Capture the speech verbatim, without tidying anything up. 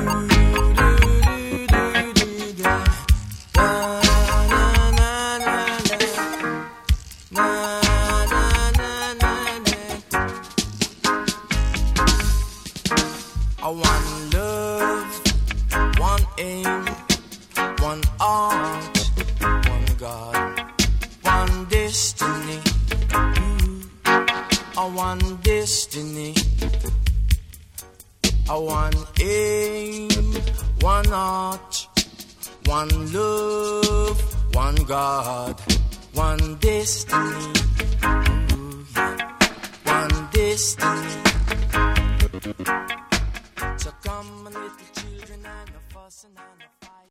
One love, one aim, one art, one God, one destiny. A one destiny, a one aim, one art, one love, one God, one destiny. Ooh, yeah. One destiny. So come, my little children, and a fuss and a fuss.